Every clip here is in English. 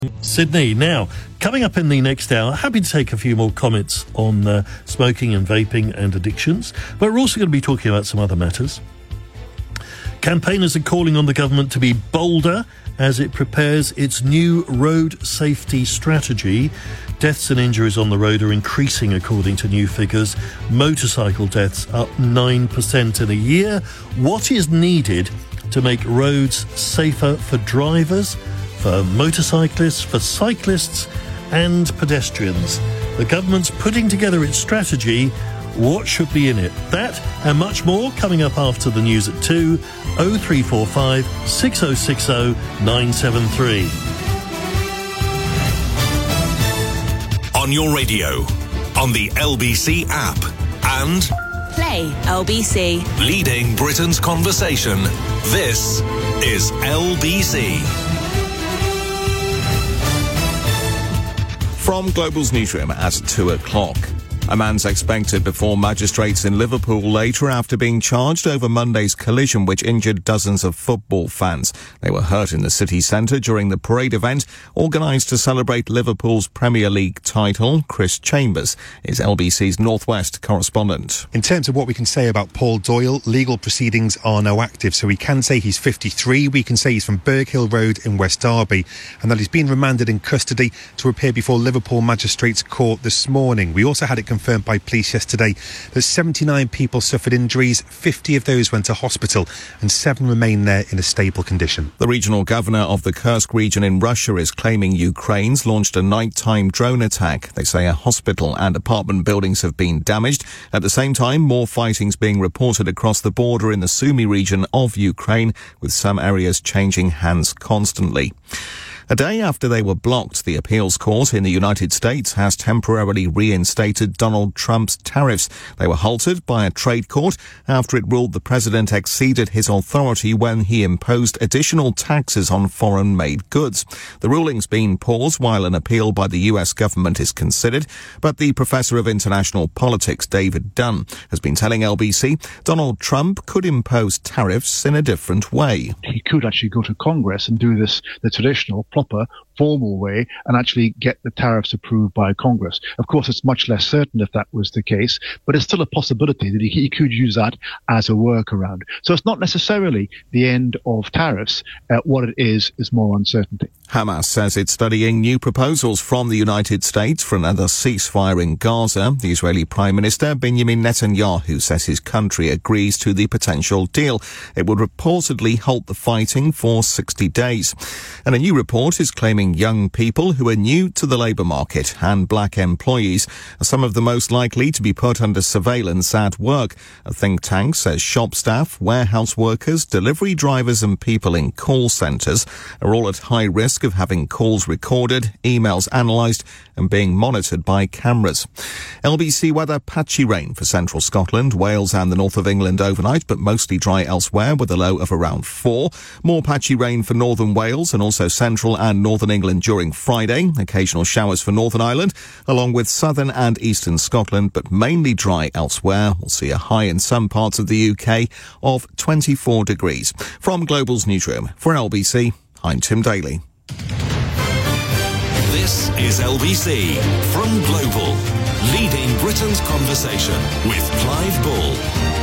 Sydney. Now, coming up in the next hour, happy to take a few more comments on smoking and vaping and addictions, but we're also going to be talking about some other matters. Campaigners are calling on the government to be bolder as it prepares its new road safety strategy. Deaths and injuries on the road are increasing according to new figures. Motorcycle deaths up 9% in a year. What is needed to make roads safer for drivers, for motorcyclists, for cyclists and pedestrians? The government's putting together its strategy. What should be in it? That and much more coming up after the news at 2. 0345 6060 973. On your radio, on the LBC app, and Play LBC. Leading Britain's conversation. This is LBC. From Global's newsroom at 2 o'clock. A man's expected before magistrates in Liverpool later after being charged over Monday's collision which injured dozens of football fans. They were hurt in the city centre during the parade event organised to celebrate Liverpool's Premier League title. Chris Chambers is LBC's North West correspondent. In terms of what we can say about Paul Doyle, legal proceedings are now active. So we can say he's 53. We can say he's from Berghill Road in West Derby and that he's been remanded in custody to appear before Liverpool Magistrates Court this morning. We also had it confirmed by police yesterday that 79 people suffered injuries, 50 of those went to hospital and 7 remain there in a stable condition. The regional governor of the Kursk region in Russia is claiming Ukraine's launched a nighttime drone attack. They say a hospital and apartment buildings have been damaged. At the same time, more fighting's being reported across the border in the Sumy region of Ukraine, with some areas changing hands constantly. A day after they were blocked, the appeals court in the United States has temporarily reinstated Donald Trump's tariffs. They were halted by a trade court after it ruled the president exceeded his authority when he imposed additional taxes on foreign-made goods. The ruling's been paused while an appeal by the US government is considered, but the professor of international politics, David Dunn, has been telling LBC Donald Trump could impose tariffs in a different way. He could actually go to Congress and do this the traditional, proper, formal way and actually get the tariffs approved by Congress. Of course, it's much less certain if that was the case, but it's still a possibility that he could use that as a workaround. So it's not necessarily the end of tariffs. What it is more uncertainty. Hamas says it's studying new proposals from the United States for another ceasefire in Gaza. The Israeli Prime Minister Benjamin Netanyahu says his country agrees to the potential deal. It would reportedly halt the fighting for 60 days. And a new report is claiming young people who are new to the labour market and black employees are some of the most likely to be put under surveillance at work. A think tank says shop staff, warehouse workers, delivery drivers and people in call centres are all at high risk of having calls recorded, emails analysed and being monitored by cameras. LBC weather, patchy rain for central Scotland, Wales and the north of England overnight, but mostly dry elsewhere with a low of around 4. More patchy rain for northern Wales and also central and northern England during Friday. Occasional showers for Northern Ireland, along with southern and eastern Scotland, but mainly dry elsewhere. We'll see a high in some parts of the UK of 24 degrees. From Global's newsroom for LBC, I'm Tim Daly. This is LBC from Global, leading Britain's conversation with Clive Bull.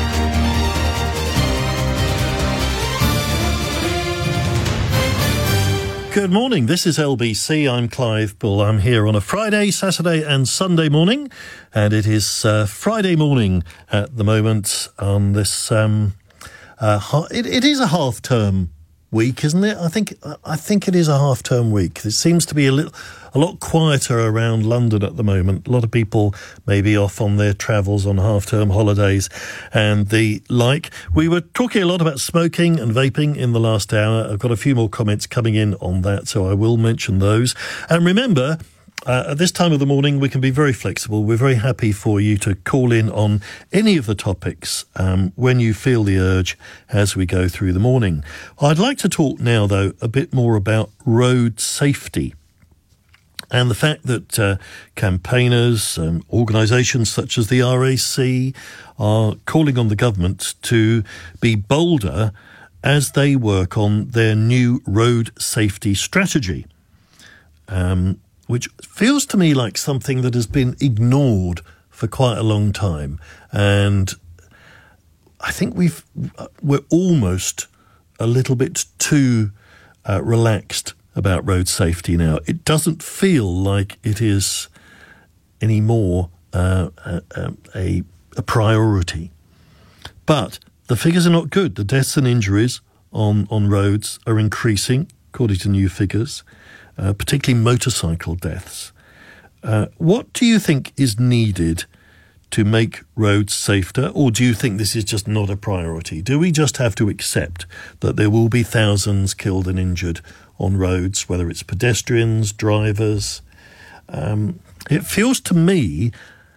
Good morning, this is LBC, I'm Clive Bull. I'm here on a Friday, Saturday and Sunday morning, and it is Friday morning at the moment on this, it is a half-term week, isn't it? I think it is a half-term week. It seems to be a lot quieter around London at the moment. A lot of people may be off on their travels on half-term holidays and the like. We were talking a lot about smoking and vaping in the last hour. I've got a few more comments coming in on that, so I will mention those. And remember, at this time of the morning, we can be very flexible. We're very happy for you to call in on any of the topics when you feel the urge as we go through the morning. I'd like to talk now, though, a bit more about road safety and the fact that campaigners, organisations such as the RAC are calling on the government to be bolder as they work on their new road safety strategy. which feels to me like something that has been ignored for quite a long time. And I think we're almost a little bit too relaxed about road safety now. It doesn't feel like it is anymore a priority. But the figures are not good. The deaths and injuries on roads are increasing, according to new figures, particularly motorcycle deaths. What do you think is needed to make roads safer, or do you think this is just not a priority? Do we just have to accept that there will be thousands killed and injured on roads, whether it's pedestrians, drivers? It feels to me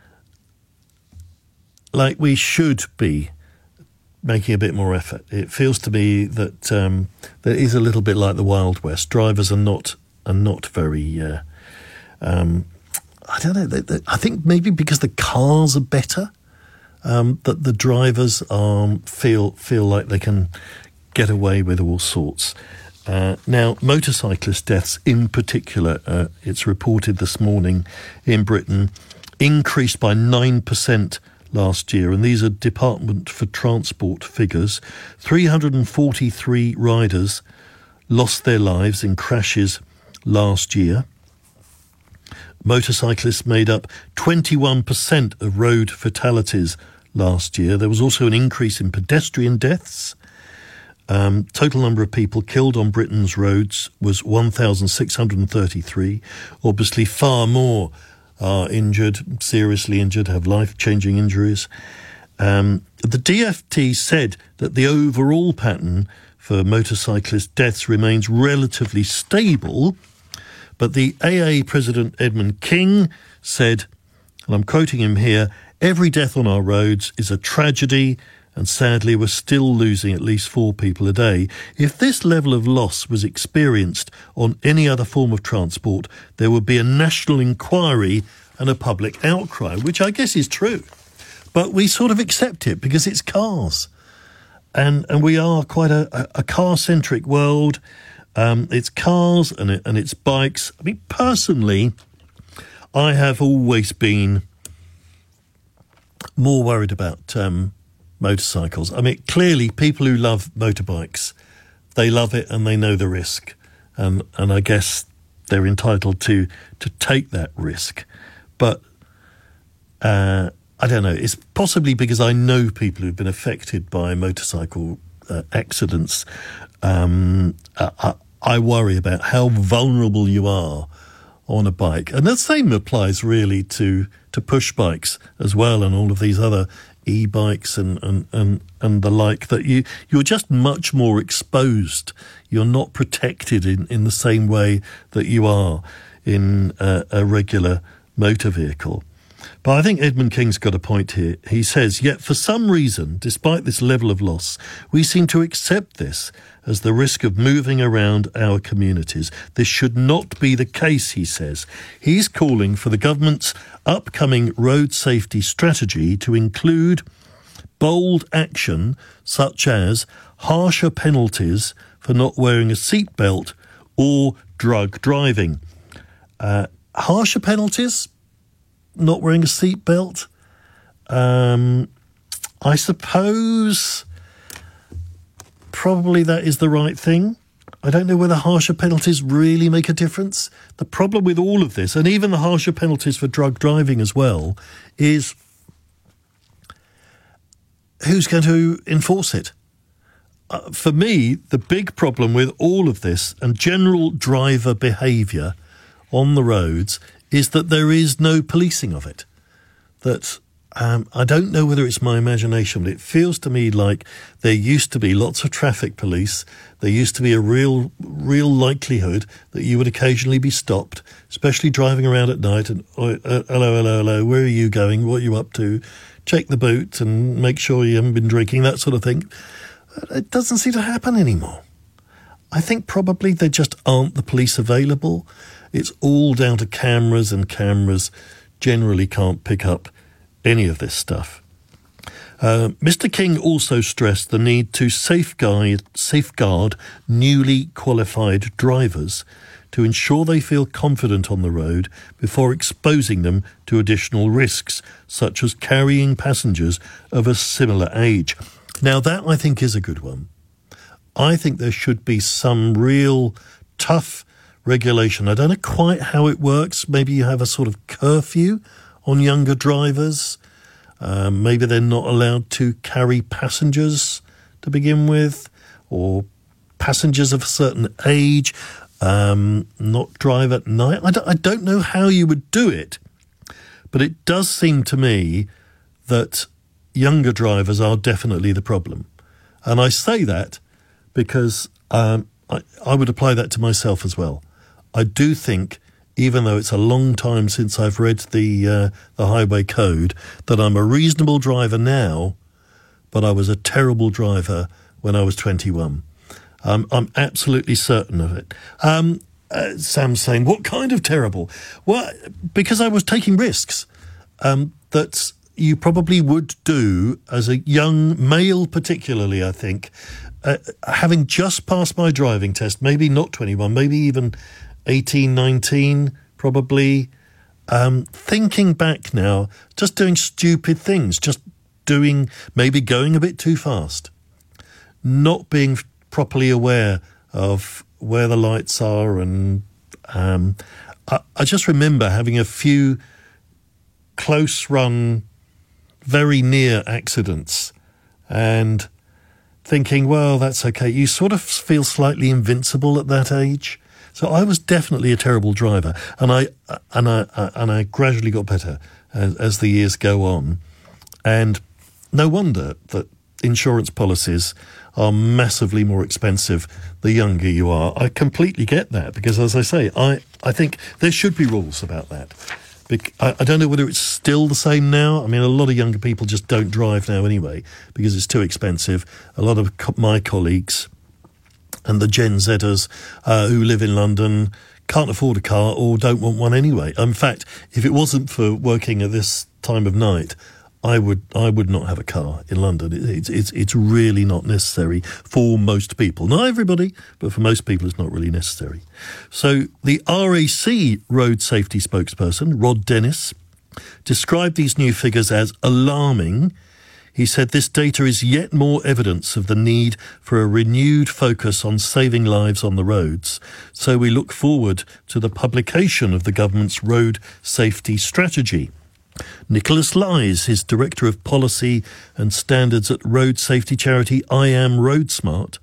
like we should be making a bit more effort. It feels to me that that is a little bit like the Wild West. Drivers are not very. I don't know. I think maybe because the cars are better, that the drivers feel like they can get away with all sorts. Now, motorcyclist deaths in particular, it's reported this morning in Britain, increased by 9% last year, and these are Department for Transport figures. 343 riders lost their lives in crashes last year. Motorcyclists made up 21% of road fatalities last year. There was also an increase in pedestrian deaths. Total number of people killed on Britain's roads was 1,633. Obviously, far more are injured, seriously injured, have life-changing injuries. The DFT said that the overall pattern for motorcyclist deaths remains relatively stable, but the AA President Edmund King said, and I'm quoting him here, "Every death on our roads is a tragedy, and sadly we're still losing at least 4 people a day. If this level of loss was experienced on any other form of transport, there would be a national inquiry and a public outcry," which I guess is true. But we sort of accept it because it's cars. And we are quite a car-centric world. It's cars and it's bikes. I mean, personally, I have always been more worried about motorcycles. I mean, clearly, people who love motorbikes, they love it and they know the risk, and I guess they're entitled to take that risk. But I don't know. It's possibly because I know people who've been affected by motorcycle accidents. I worry about how vulnerable you are on a bike. And the same applies really to push bikes as well, and all of these other e-bikes and the like, that you're just much more exposed. You're not protected in the same way that you are in a regular motor vehicle. But I think Edmund King's got a point here. He says, yet for some reason, despite this level of loss, we seem to accept this as the risk of moving around our communities. This should not be the case, he says. He's calling for the government's upcoming road safety strategy to include bold action such as harsher penalties for not wearing a seatbelt or drug driving. Harsher penalties? Not wearing a seatbelt? I suppose probably that is the right thing. I don't know whether harsher penalties really make a difference. The problem with all of this, and even the harsher penalties for drug driving as well, is who's going to enforce it? For me, the big problem with all of this and general driver behaviour on the roads is that there is no policing of it. That I don't know whether it's my imagination, but it feels to me like there used to be lots of traffic police. There used to be a real likelihood that you would occasionally be stopped, especially driving around at night. And hello, where are you going? What are you up to? Check the boot and make sure you haven't been drinking, that sort of thing. It doesn't seem to happen anymore. I think probably there just aren't the police available. It's all down to cameras, and cameras generally can't pick up any of this stuff. Mr. King also stressed the need to safeguard newly qualified drivers to ensure they feel confident on the road before exposing them to additional risks, such as carrying passengers of a similar age. Now, that, I think, is a good one. I think there should be some real tough regulation. I don't know quite how it works. Maybe you have a sort of curfew on younger drivers. Maybe they're not allowed to carry passengers to begin with, or passengers of a certain age, not drive at night. I don't know how you would do it, but it does seem to me that younger drivers are definitely the problem. And I say that because I would apply that to myself as well. I do think, even though it's a long time since I've read the highway code, that I'm a reasonable driver now, but I was a terrible driver when I was 21. I'm absolutely certain of it. Sam's saying, what kind of terrible? Well, because I was taking risks that you probably would do as a young male, particularly, I think, having just passed my driving test, maybe not 21, maybe even 18, 19, probably. Thinking back now, just doing stupid things, just maybe going a bit too fast, not being properly aware of where the lights are. And I just remember having a few close run, very near accidents and thinking, well, that's okay. You sort of feel slightly invincible at that age. So I was definitely a terrible driver, and I gradually got better as the years go on. And no wonder that insurance policies are massively more expensive the younger you are. I completely get that, because, as I say, I think there should be rules about that. I don't know whether it's still the same now. I mean, a lot of younger people just don't drive now anyway because it's too expensive. A lot of my colleagues and the Gen Zers who live in London can't afford a car or don't want one anyway. In fact, if it wasn't for working at this time of night, I would not have a car in London. It's really not necessary for most people. Not everybody, but for most people it's not really necessary. So the RAC road safety spokesperson, Rod Dennis, described these new figures as alarming. He said this data is yet more evidence of the need for a renewed focus on saving lives on the roads. So we look forward to the publication of the government's road safety strategy. Nicholas Lies, his Director of Policy and Standards at road safety charity I Am Road Smart,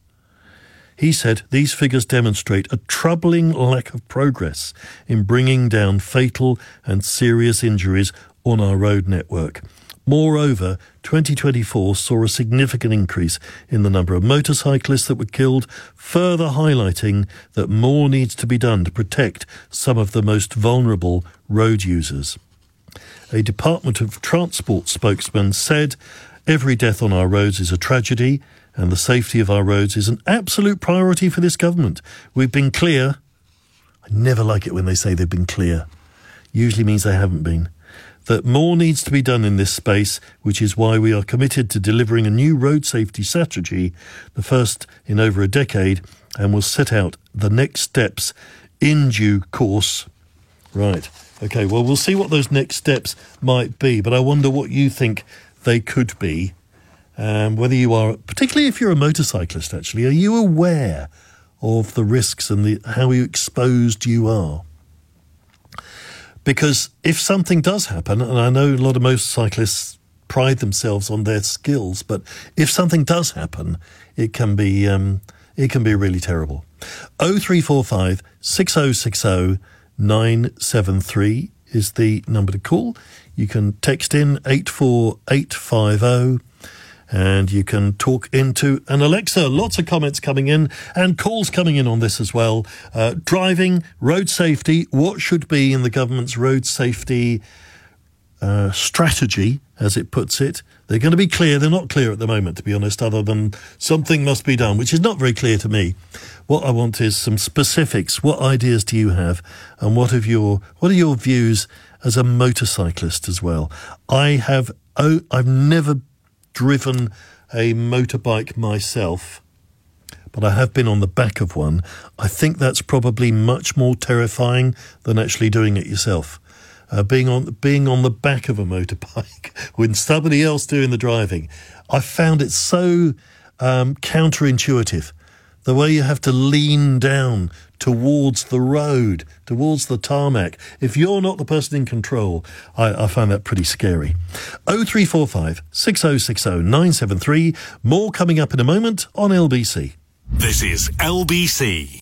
he said these figures demonstrate a troubling lack of progress in bringing down fatal and serious injuries on our road network. Moreover, 2024 saw a significant increase in the number of motorcyclists that were killed, further highlighting that more needs to be done to protect some of the most vulnerable road users. A Department of Transport spokesman said, every death on our roads is a tragedy and the safety of our roads is an absolute priority for this government. We've been clear. I never like it when they say they've been clear. Usually means they haven't been. That more needs to be done in this space, which is why we are committed to delivering a new road safety strategy, the first in over a decade, and will set out the next steps in due course. Right. Okay, well, we'll see what those next steps might be, but I wonder what you think they could be. Whether you are, particularly if you're a motorcyclist, actually, are you aware of the risks and how exposed you are? Because if something does happen, and I know a lot of motorcyclists pride themselves on their skills, but if something does happen, it can be really terrible. 0345 6060 973 is the number to call. You can text in 84850 and you can talk into an Alexa. Lots of comments coming in and calls coming in on this as well. Driving, road safety, what should be in the government's road safety strategy, as it puts it. They're going to be clear. They're not clear at the moment, to be honest, other than something must be done, which is not very clear to me. What I want is some specifics. What ideas do you have? And what are your views as a motorcyclist as well? I've never driven a motorbike myself, but I have been on the back of one. I think that's probably much more terrifying than actually doing it yourself. Being on the back of a motorbike with somebody else doing the driving, I found it so counterintuitive. The way you have to lean down towards the road, towards the tarmac. If you're not the person in control, I find that pretty scary. 0345 6060 973. More coming up in a moment on LBC. This is LBC.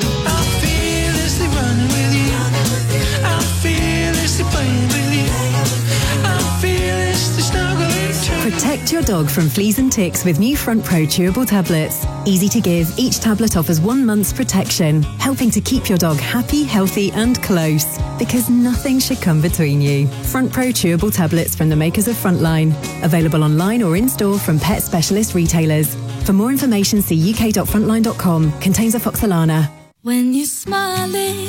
Protect your dog from fleas and ticks with new Front Pro chewable tablets. Easy to give, each tablet offers 1 month's protection, helping to keep your dog happy, healthy and close. Because nothing should come between you. Front Pro chewable tablets from the makers of Frontline. Available online or in-store from pet specialist retailers. For more information, see uk.frontline.com. Contains afoxolana. When you're smiling,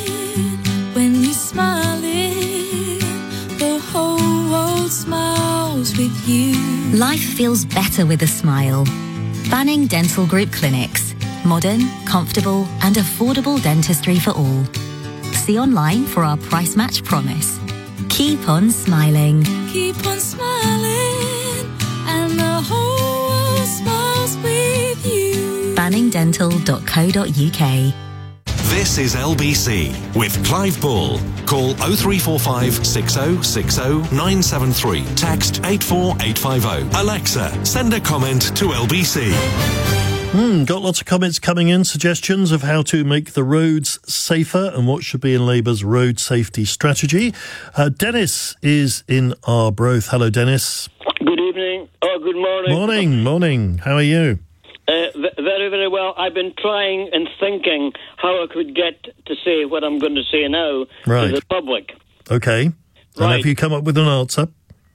the whole world smiles with you. Life feels better with a smile. Banning Dental Group Clinics. Modern, comfortable and affordable dentistry for all. See online for our price match promise. Keep on smiling. Keep on smiling and the whole world smiles with you. banningdental.co.uk. This is LBC with Clive Bull. Call 0345 6060 973. Text 84850. Alexa, send a comment to LBC. Got lots of comments coming in, suggestions of how to make the roads safer and what should be in Labour's road safety strategy. Dennis is in Arbroath. Hello, Dennis. Good evening. Oh, good morning. Morning. How are you? Very, very well. I've been trying and thinking how I could get to say what I'm going to say now to the public. Okay. And have you come up with an answer?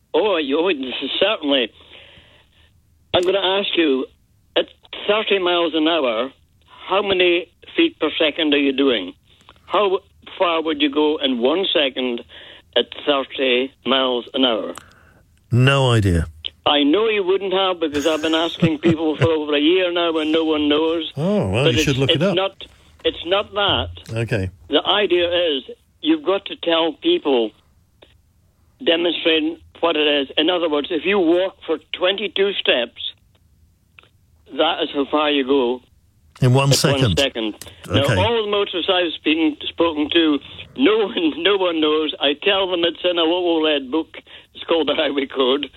Certainly. I'm going to ask you, at 30 miles an hour, how many feet per second are you doing? How far would you go in 1 second at 30 miles an hour? No idea. I know you wouldn't have, because I've been asking people for over a year now and no one knows. Oh, well, you should look it up. It's not that. Okay. The idea is you've got to tell people, demonstrating what it is. In other words, if you walk for 22 steps, that is how far you go. In 1 second? 1 second. Okay. Now, all the motorists I've spoken to, no one knows. I tell them it's in a little red book. It's called the Highway Code.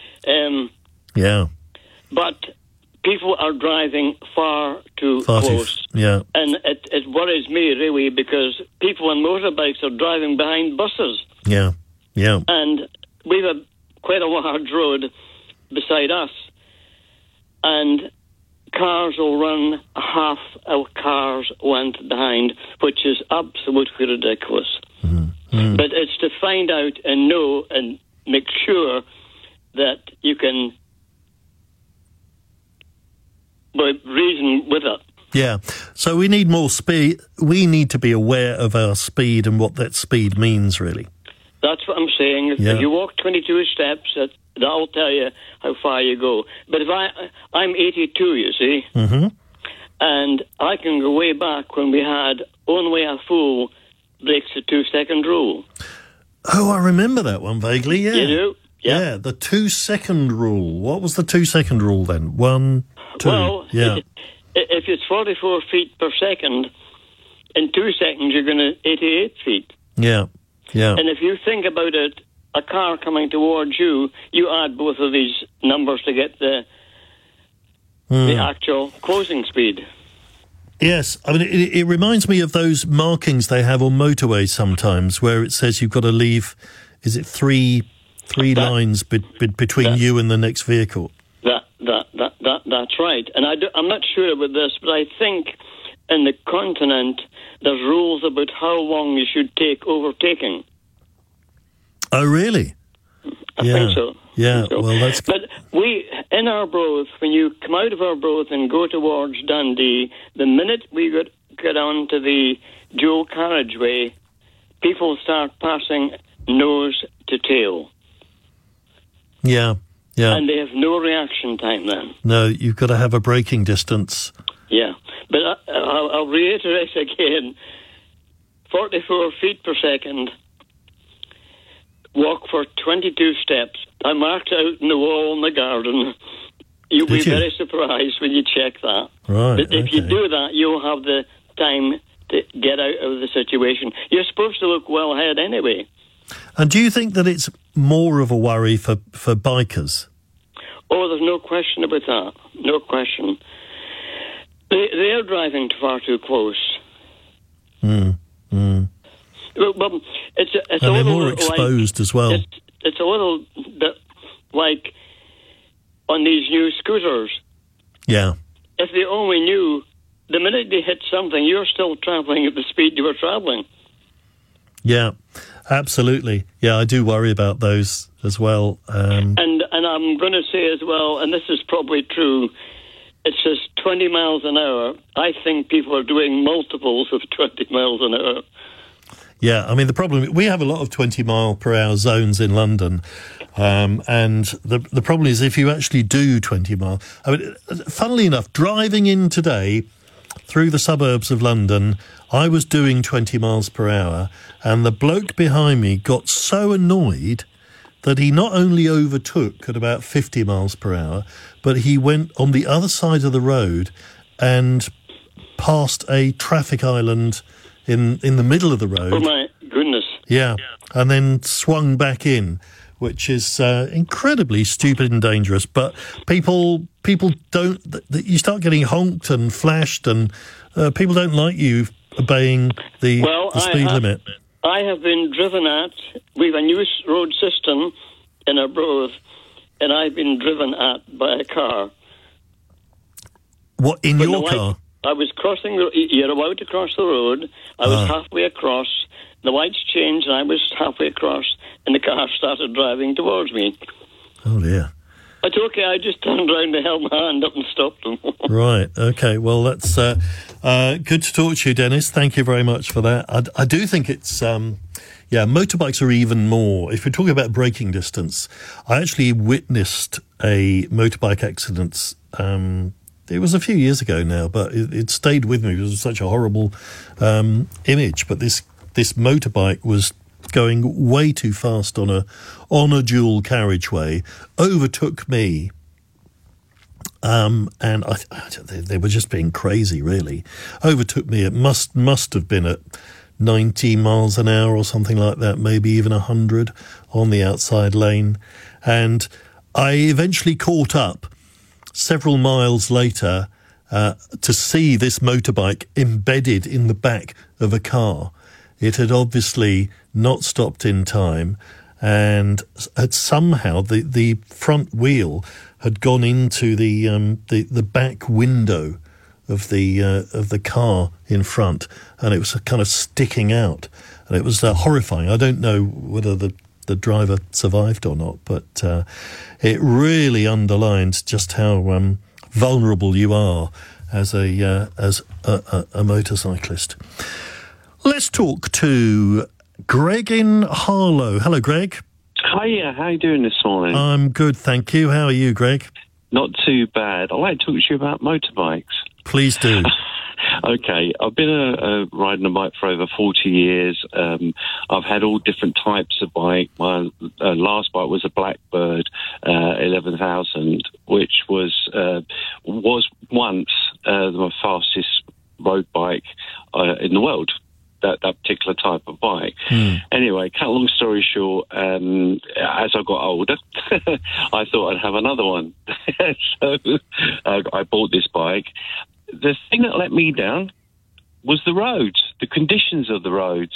Yeah. But people are driving far too close. Yeah. And it worries me, really, because people on motorbikes are driving behind buses. Yeah. And we've quite a large road beside us. And cars will run half a car's length behind, which is absolutely ridiculous. Mm-hmm. But it's to find out and know and make sure that you can reason with it. Yeah. So we need more speed. We need to be aware of our speed and what that speed means, really. That's what I'm saying. If you walk 22 steps, that'll tell you how far you go. But if I'm 82, you see, and I can go way back when we had only a fool breaks the 2-second rule. Oh, I remember that one vaguely, yeah. You do? Yeah, the 2-second rule. What was the 2-second rule then? 1, 2. Well, if it's 44 feet per second, in 2 seconds you're going to 88 feet. Yeah. And if you think about it, a car coming towards you, you add both of these numbers to get the actual closing speed. Yes, I mean, it reminds me of those markings they have on motorways sometimes, where it says you've got to leave, is it three lines between you and the next vehicle? That's right. And I'm not sure about this, but I think in the continent there's rules about how long you should take overtaking. Oh, really? I think so. Yeah, well, that's... But in Arbroath, when you come out of Arbroath and go towards Dundee, the minute we get onto the dual carriageway, people start passing nose to tail. Yeah. And they have no reaction time then. No, you've got to have a braking distance. Yeah. But I'll reiterate again, 44 feet per second, walk for 22 steps. I marked out in the wall in the garden. You'll be very surprised when you check that. Right. But if you do that, you'll have the time to get out of the situation. You're supposed to look well ahead anyway. And do you think that it's more of a worry for bikers? Oh, there's no question about that. No question. They're driving far too close. Mm. Well, it's and a they're little more exposed as well. It's a little bit like on these new scooters. Yeah. If they only knew, the minute they hit something, you're still travelling at the speed you were travelling. Yeah, absolutely. Yeah, I do worry about those as well. And I'm going to say as well, and this is probably true, it says 20 miles an hour. I think people are doing multiples of 20 miles an hour. Yeah, I mean, the problem, we have a lot of 20 mile per hour zones in London. And the problem is if you actually do 20 miles, I mean, funnily enough, driving in today through the suburbs of London, I was doing 20 miles per hour, and the bloke behind me got so annoyed that he not only overtook at about 50 miles per hour, but he went on the other side of the road and passed a traffic island in the middle of the road. Oh, my goodness. Yeah, and then swung back in, which is incredibly stupid and dangerous. But people don't... You start getting honked and flashed, and people don't like you obeying the speed limit. I have been driven at... We have a new road system in Arbroath, and I've been driven at by a car. What, in your car? I was crossing... You're allowed to cross the road. I was halfway across. The lights changed, and I was halfway across, and the car started driving towards me. Oh, dear. It's okay, I just turned around and held my hand up and stopped them. Right, okay. Well, that's good to talk to you, Dennis. Thank you very much for that. I do think it's... motorbikes are even more... If we're talking about braking distance, I actually witnessed a motorbike accident... it was a few years ago now, but it stayed with me. It was such a horrible image. But this motorbike was going way too fast on a dual carriageway, overtook me, and they were just being crazy, really. Overtook me. It must have been at 90 miles an hour or something like that, maybe even 100 on the outside lane. And I eventually caught up several miles later to see this motorbike embedded in the back of a car. It had obviously not stopped in time, and had somehow the front wheel had gone into the back window of the car in front, and it was kind of sticking out, and it was horrifying. I don't know whether the driver survived or not, but it really underlines just how vulnerable you are as a motorcyclist. Let's talk to Greg in Harlow. Hello, Greg. Hiya, how are you doing this morning? I'm good, thank you. How are you, Greg? Not too bad. I'd like to talk to you about motorbikes. Please do. Okay, I've been riding a bike for over 40 years. I've had all different types of bike. My last bike was a Blackbird 11,000, which was once my fastest road bike in the world. That particular type of bike. Anyway, cut a long story short, as I got older, I thought I'd have another one. So I bought this bike. The thing that let me down was the roads, the conditions of the roads.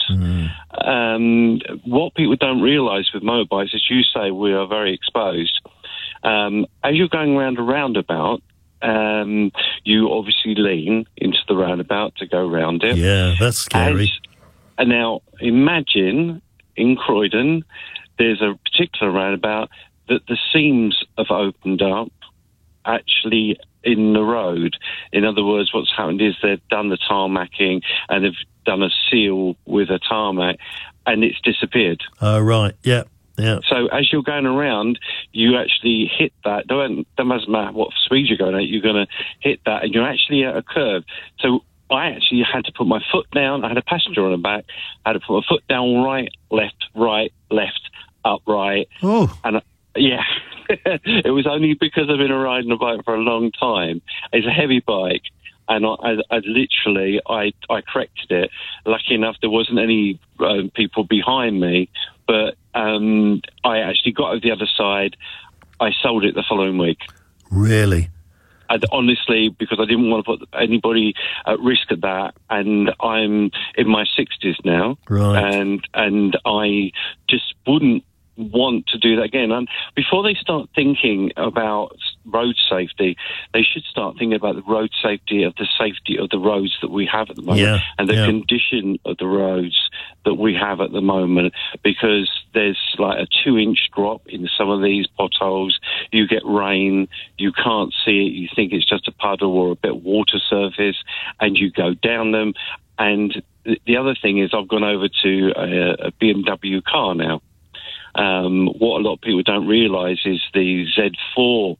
What people don't realise with motorbikes, as you say, we are very exposed. As you're going around a roundabout, you obviously lean into the roundabout to go round it. Yeah, that's scary. And now imagine in Croydon, there's a particular roundabout that the seams have opened up actually in the road. In other words, what's happened is they've done the tarmacking and they've done a seal with a tarmac and it's disappeared. Oh, right. Yeah. Yeah. So as you're going around, you actually hit that. Don't matter what speed you're going at, you're going to hit that, and you're actually at a curve. So I actually had to put my foot down. I had a passenger on the back. I had to put my foot down, right, left, up, right. Oh. And yeah, it was only because I've been riding a bike for a long time. It's a heavy bike. And I literally corrected it. Lucky enough, there wasn't any people behind me, but I actually got over the other side. I sold it the following week. Really? Honestly, because I didn't want to put anybody at risk at that, and I'm in my 60s now, right? And I just wouldn't want to do that again. And before they start thinking about road safety, they should start thinking about the road safety of the roads that we have at the moment, and the condition of the roads that we have at the moment, because there's like a 2-inch drop in some of these potholes. You get rain, you can't see it, you think it's just a puddle or a bit of water surface, and you go down them. And the other thing is, I've gone over to a BMW car now. What a lot of people don't realise is the Z4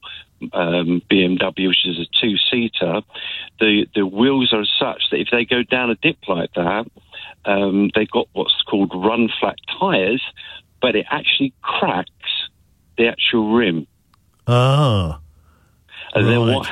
BMW, which is a 2-seater, the wheels are such that if they go down a dip like that, they've got what's called run flat tyres, but it actually cracks the actual rim. Ah. And then what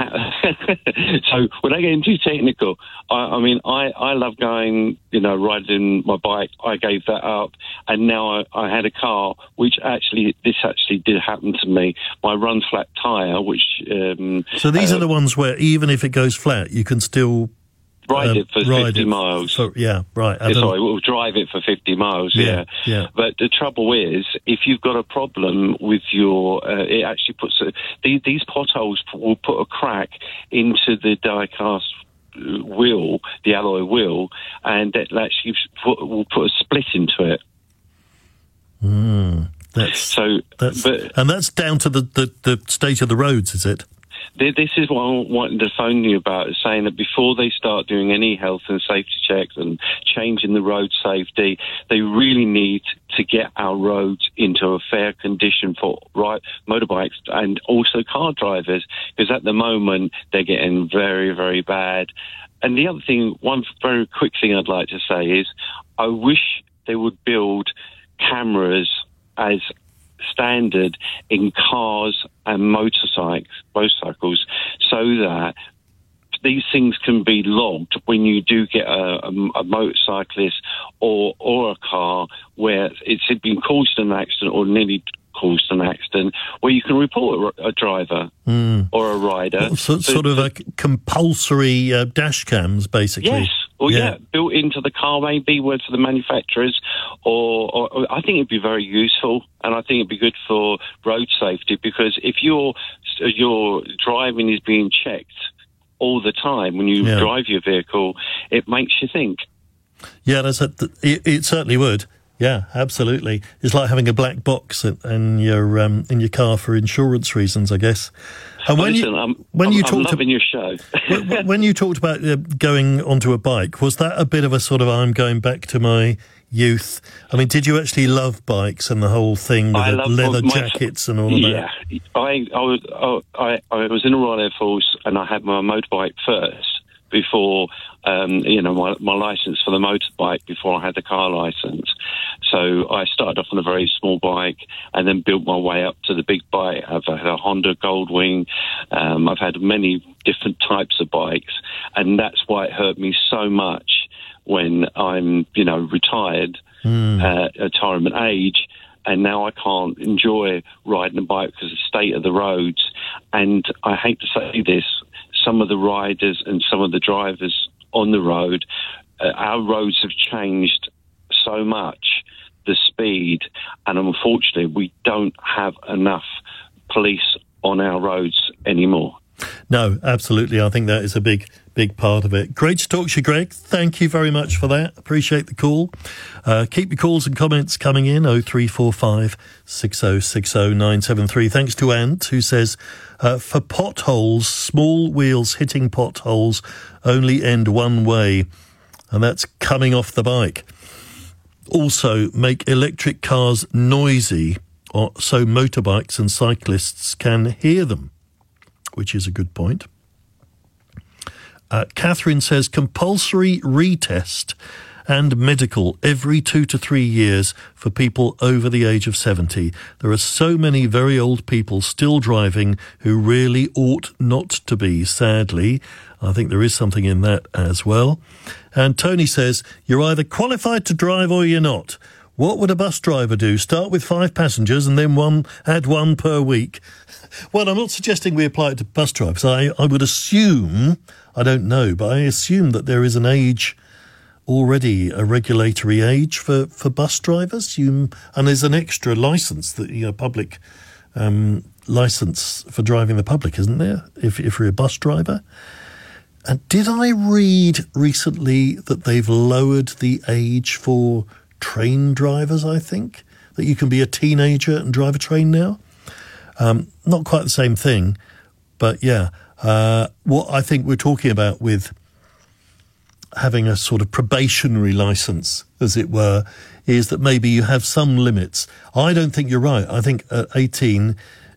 so without getting too technical, I mean, I love going, riding my bike. I gave that up, and now I had a car, which this actually did happen to me. My run flat tyre, which... so these are the ones where even if it goes flat, you can still... Ride it for 50 miles. Right. We'll drive it for 50 miles, yeah. But the trouble is, if you've got a problem with your... it actually puts... these potholes will put a crack into the die-cast wheel, the alloy wheel, and that actually will put a split into it. And that's down to the state of the roads, is it? This is what I wanted to phone you about, is saying that before they start doing any health and safety checks and changing the road safety, they really need to get our roads into a fair condition for motorbikes and also car drivers, because at the moment they're getting very, very bad. And the other thing, one very quick thing I'd like to say is, I wish they would build cameras as standard in cars and motorcycles, so that these things can be logged when you do get a motorcyclist or a car where it's been caused an accident or nearly caused an accident, where you can report a driver or a rider. Well, sort of a compulsory dash cams, basically. Yes. Well, built into the car, maybe, word for the manufacturers, or I think it'd be very useful, and I think it'd be good for road safety, because if your driving is being checked all the time when you drive your vehicle, it makes you think. Yeah, it certainly would. Yeah, absolutely. It's like having a black box in your car for insurance reasons, I guess. And I'm loving your show. When you talked about going onto a bike, was that a bit of a sort of, I'm going back to my youth? I mean, did you actually love bikes and the whole thing with the leather jackets and all of that? Yeah, I was in the Royal Air Force, and I had my motorbike first before, my license for the motorbike before I had the car license. So I started off on a very small bike and then built my way up to the big bike. I've had a Honda Goldwing. I've had many different types of bikes, and that's why it hurt me so much when I'm, retired at retirement age. And now I can't enjoy riding a bike because of the state of the roads. And I hate to say this, some of the riders and some of the drivers on the road, our roads have changed so much, the speed, and unfortunately we don't have enough police on our roads anymore. No, absolutely. I think that is a big part of it. Great to talk to you, Greg. Thank you very much for that. Appreciate the call. Keep your calls and comments coming in, 0345 6060 973. Thanks to Ant, who says, for potholes, small wheels hitting potholes only end one way, and that's coming off the bike. Also, make electric cars noisy so motorbikes and cyclists can hear them, which is a good point. Catherine says compulsory retest and medical every 2 to 3 years for people over the age of 70. There are so many very old people still driving who really ought not to be, sadly. I think there is something in that as well. And Tony says, you're either qualified to drive or you're not. What would a bus driver do? Start with 5 passengers and then add one per week? Well, I'm not suggesting we apply it to bus drivers. I would assume, I don't know, but I assume that there is an age already, a regulatory age for bus drivers. And there's an extra licence, public licence for driving the public, isn't there, if you're a bus driver? And did I read recently that they've lowered the age for train drivers, I think? That you can be a teenager and drive a train now? Not quite the same thing, but yeah. What I think we're talking about with having a sort of probationary licence, as it were, is that maybe you have some limits. I don't think you're right. I think at 18,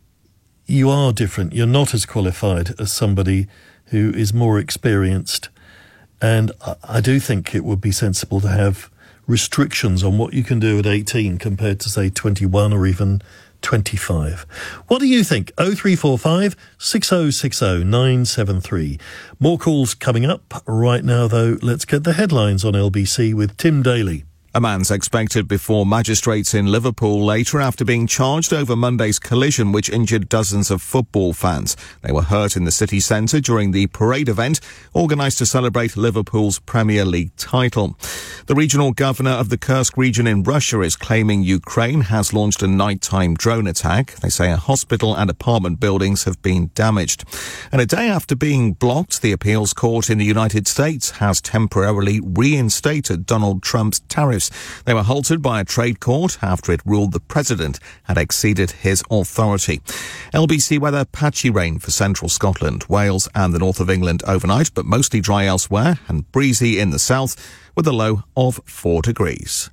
you are different. You're not as qualified as somebody who is more experienced. And I do think it would be sensible to have restrictions on what you can do at 18 compared to, say, 21 or even 25. What do you think? 0345 6060 973. More calls coming up. Right now, though, let's get the headlines on LBC with Tim Daly. A man's expected before magistrates in Liverpool later after being charged over Monday's collision which injured dozens of football fans. They were hurt in the city centre during the parade event organised to celebrate Liverpool's Premier League title. The regional governor of the Kursk region in Russia is claiming Ukraine has launched a nighttime drone attack. They say a hospital and apartment buildings have been damaged. And a day after being blocked, the appeals court in the United States has temporarily reinstated Donald Trump's tariffs. They were halted by a trade court after it ruled the president had exceeded his authority. LBC weather, patchy rain for central Scotland, Wales and the north of England overnight, but mostly dry elsewhere and breezy in the south with a low of 4 degrees.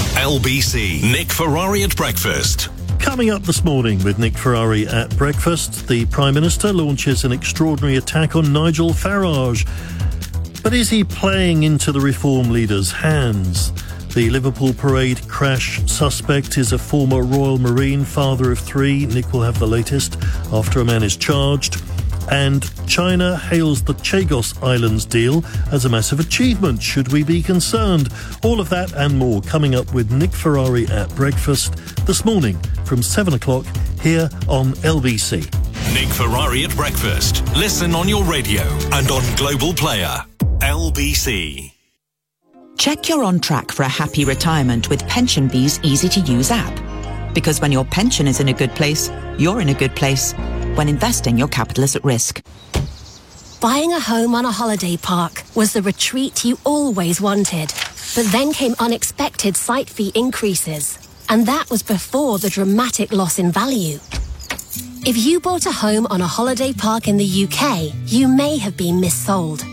LBC, Nick Ferrari at breakfast. Coming up this morning with Nick Ferrari at breakfast, the Prime Minister launches an extraordinary attack on Nigel Farage. But is he playing into the Reform leader's hands? The Liverpool parade crash suspect is a former Royal Marine, father of 3. Nick will have the latest after a man is charged. And China hails the Chagos Islands deal as a massive achievement. Should we be concerned? All of that and more coming up with Nick Ferrari at breakfast this morning from 7 o'clock here on LBC. Nick Ferrari at breakfast. Listen on your radio and on Global Player. LBC. Check you're on track for a happy retirement with PensionBee's easy-to-use app. Because when your pension is in a good place, you're in a good place. When investing, your capital is at risk. Buying a home on a holiday park was the retreat you always wanted. But then came unexpected site fee increases. And that was before the dramatic loss in value. If you bought a home on a holiday park in the UK, you may have been missold.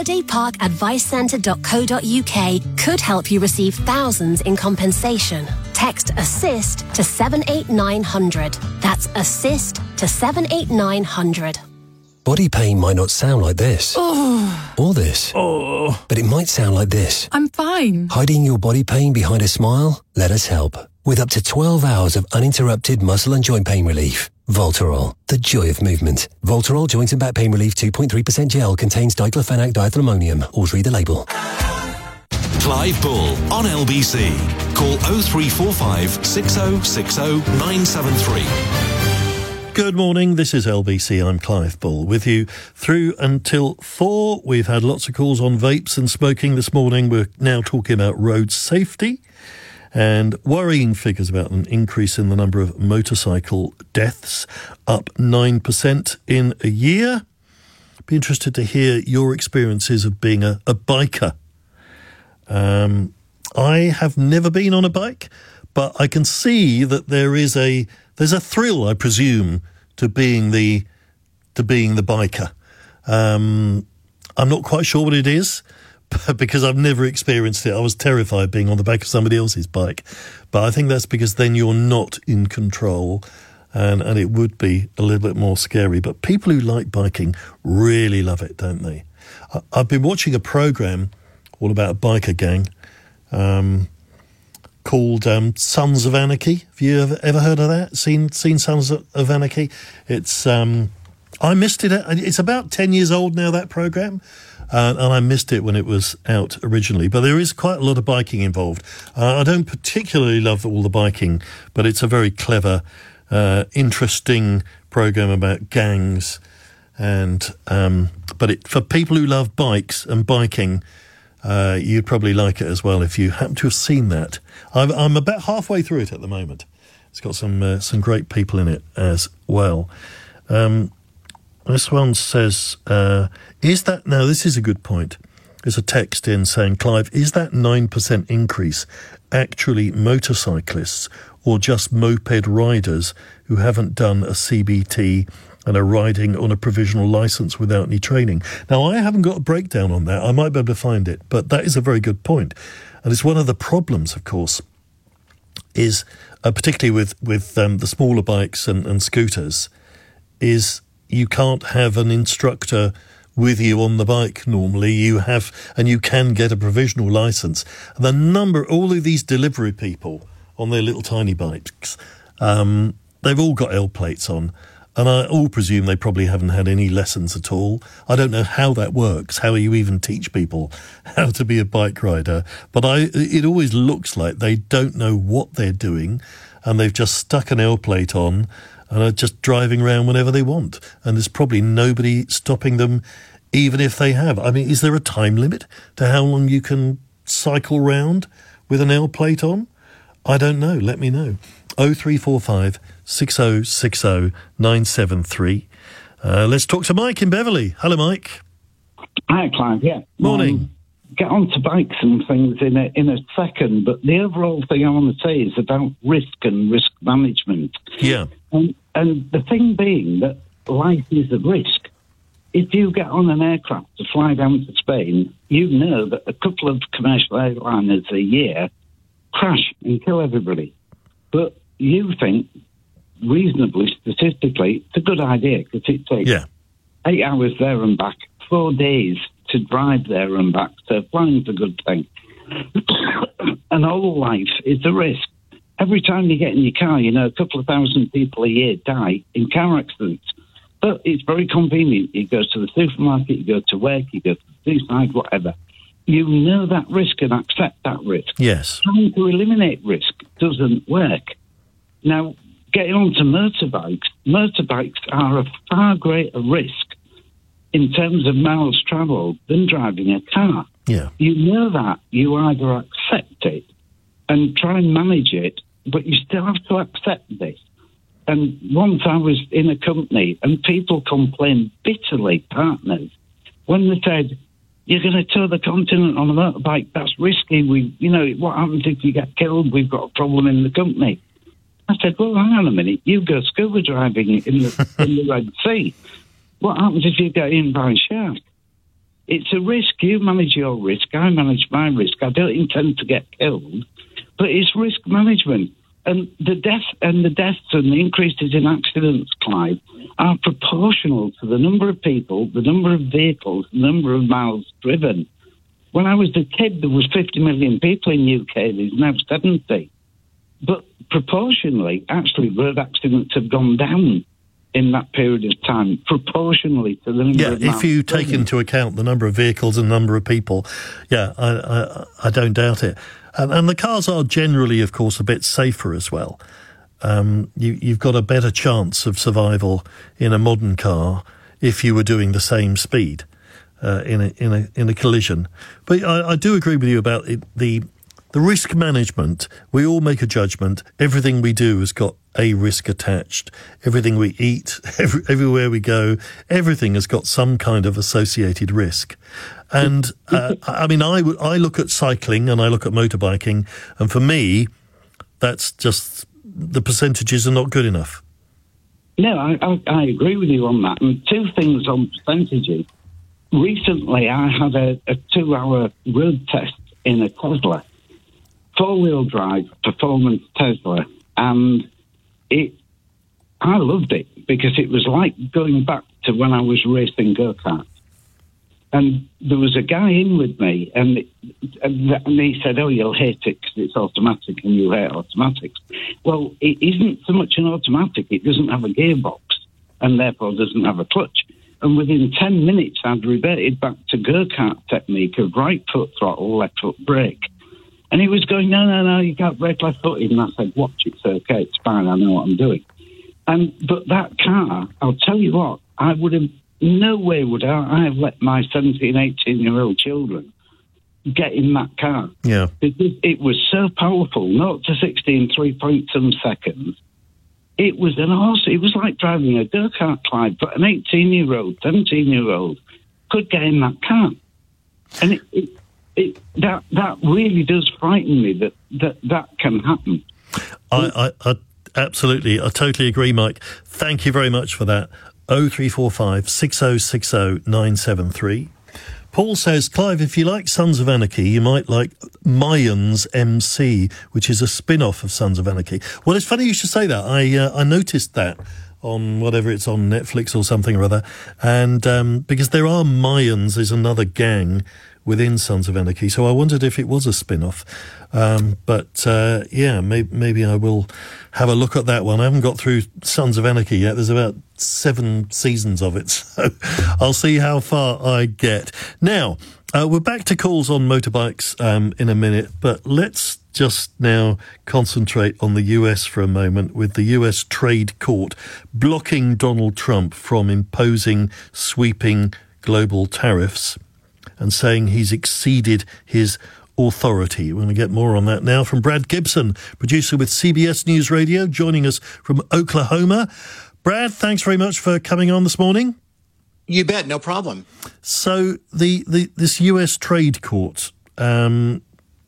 holidayparkadvicecentre.co.uk could help you receive thousands in compensation. Text ASSIST to 78900. That's ASSIST to 78900. Body pain might not sound like this. Or this. But it might sound like this. I'm fine. Hiding your body pain behind a smile? Let us help. With up to 12 hours of uninterrupted muscle and joint pain relief. Voltarol, the joy of movement. Voltarol Joint and Back Pain Relief 2.3% gel contains diclofenac diethylmonium. Always read the label. Clive Bull on LBC. Call 0345 6060 973. Good morning, this is LBC, I'm Clive Bull, with you through until 4. We've had lots of calls on vapes and smoking this morning. We're now talking about road safety and worrying figures about an increase in the number of motorcycle deaths, up 9% in a year. Be interested to hear your experiences of being a biker. I have never been on a bike, but I can see that there's a thrill, I presume, to being the biker. I'm not quite sure what it is, because I've never experienced it. I was terrified being on the back of somebody else's bike. But I think that's because then you're not in control, and it would be a little bit more scary. But people who like biking really love it, don't they? I've been watching a programme all about a biker gang called Sons of Anarchy. Have you ever heard of that? Seen Sons of Anarchy? It's I missed it. It's about 10 years old now, that programme. And I missed it when it was out originally. But there is quite a lot of biking involved. I don't particularly love all the biking, but it's a very clever, interesting programme about gangs. And but for people who love bikes and biking, you'd probably like it as well if you happen to have seen that. I'm about halfway through it at the moment. It's got some great people in it as well. This one says, is that... Now, this is a good point. There's a text in saying, Clive, is that 9% increase actually motorcyclists or just moped riders who haven't done a CBT and are riding on a provisional licence without any training? Now, I haven't got a breakdown on that. I might be able to find it, but that is a very good point. And it's one of the problems, of course, is particularly with the smaller bikes and scooters, is you can't have an instructor with you on the bike normally. You can get a provisional licence. And all of these delivery people on their little tiny bikes, they've all got L plates on. And I all presume they probably haven't had any lessons at all. I don't know how that works, how you even teach people how to be a bike rider. But it always looks like they don't know what they're doing, and they've just stuck an L plate on and are just driving around whenever they want. And there's probably nobody stopping them, even if they have. I mean, is there a time limit to how long you can cycle round with an L plate on? I don't know. Let me know. 0345 6060 973. Let's talk to Mike in Beverley. Hello, Mike. Hi, Clive. Yeah. Morning. Get on to bikes and things in a second, but the overall thing I want to say is about risk and risk management. Yeah. And the thing being that life is a risk. If you get on an aircraft to fly down to Spain, you know that a couple of commercial airliners a year crash and kill everybody. But you think, reasonably, statistically, it's a good idea because it takes 8 hours there and back, 4 days to drive there and back, so flying's a good thing. And all life is a risk. Every time you get in your car, a couple of thousand people a year die in car accidents. But it's very convenient. You go to the supermarket, you go to work, you go to the seaside, whatever. You know that risk and accept that risk. Yes. Trying to eliminate risk doesn't work. Now, getting on to motorbikes are a far greater risk in terms of miles travelled than driving a car. Yeah. You know that. You either accept it and try and manage it, but you still have to accept this. And once I was in a company and people complained bitterly, partners, when they said, you're going to tour the continent on a motorbike, that's risky. What happens if you get killed? We've got a problem in the company. I said, well, hang on a minute. You go scuba driving in the Red Sea. What happens if you get in by a shark? It's a risk. You manage your risk. I manage my risk. I don't intend to get killed, but it's risk management. And the deaths and the increases in accidents, Clive, are proportional to the number of people, the number of vehicles, the number of miles driven. When I was a kid, there was 50 million people in the UK. There's now 70. But proportionally, actually, road accidents have gone down in that period of time, proportionally to the number of miles if you take into account the number of vehicles and number of people, I don't doubt it. And the cars are generally, of course, a bit safer as well. You've got a better chance of survival in a modern car if you were doing the same speed in a collision. But I do agree with you about the risk management. We all make a judgment. Everything we do has got a risk attached. Everything we eat, everywhere we go, everything has got some kind of associated risk. And I look at cycling and I look at motorbiking, and for me, that's just the percentages are not good enough. No, I agree with you on that. And two things on percentages. recently I had a 2-hour road test in a Tesla, 4-wheel drive performance Tesla, and I loved it because it was like going back to when I was racing go-karts. And there was a guy in with me, and he said, "Oh, you'll hate it because it's automatic, and you hate automatics." Well, it isn't so much an automatic; it doesn't have a gearbox, and therefore doesn't have a clutch. And within 10 minutes, I'd reverted back to go-kart technique of right foot throttle, left foot brake. And he was going, "No, you can't brake left footed." And I said, "Watch, it's okay, it's fine, I know what I'm doing." But that car, I'll tell you what, I would have. No way would I have let my 17, 18-year-old children get in that car. Yeah. Because it was so powerful, 0 to 60 in 3-point-some seconds. It was an awesome, it was like driving a go-kart, Clive, but an 18-year-old, 17-year-old could get in that car. And that really does frighten me that can happen. I absolutely, I totally agree, Mike. Thank you very much for that. 0345 6060 973. Paul says, Clive, if you like Sons of Anarchy, you might like Mayans MC, which is a spin-off of Sons of Anarchy. Well, it's funny you should say that. I noticed that on whatever it's on Netflix or something or other. And because there are Mayans is another gang within Sons of Anarchy. So I wondered if it was a spin-off. Maybe I will have a look at that one. I haven't got through Sons of Anarchy yet. There's about 7 seasons of it. So I'll see how far I get. Now, we're back to calls on motorbikes in a minute, but let's just now concentrate on the US for a moment, with the US Trade Court blocking Donald Trump from imposing sweeping global tariffs and saying he's exceeded his authority. We're going to get more on that now from Brad Gibson, producer with CBS News Radio, joining us from Oklahoma. Brad, thanks very much for coming on this morning. You bet, no problem. So this US Trade Court, they